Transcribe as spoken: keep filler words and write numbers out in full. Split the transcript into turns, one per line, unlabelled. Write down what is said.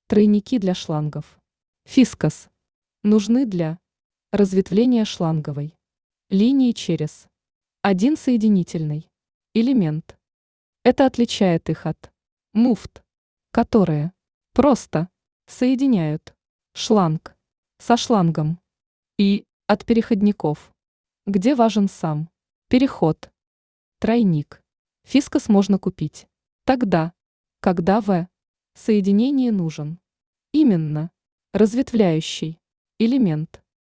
Тройники для шлангов. Фискос. Нужны для разветвления шланговой линии через один соединительный элемент. Это отличает их от муфт, которые просто соединяют шланг со шлангом, и от переходников, где важен сам переход. Тройник. Фискос можно купить тогда, когда в соединении нужен именно разветвляющий элемент.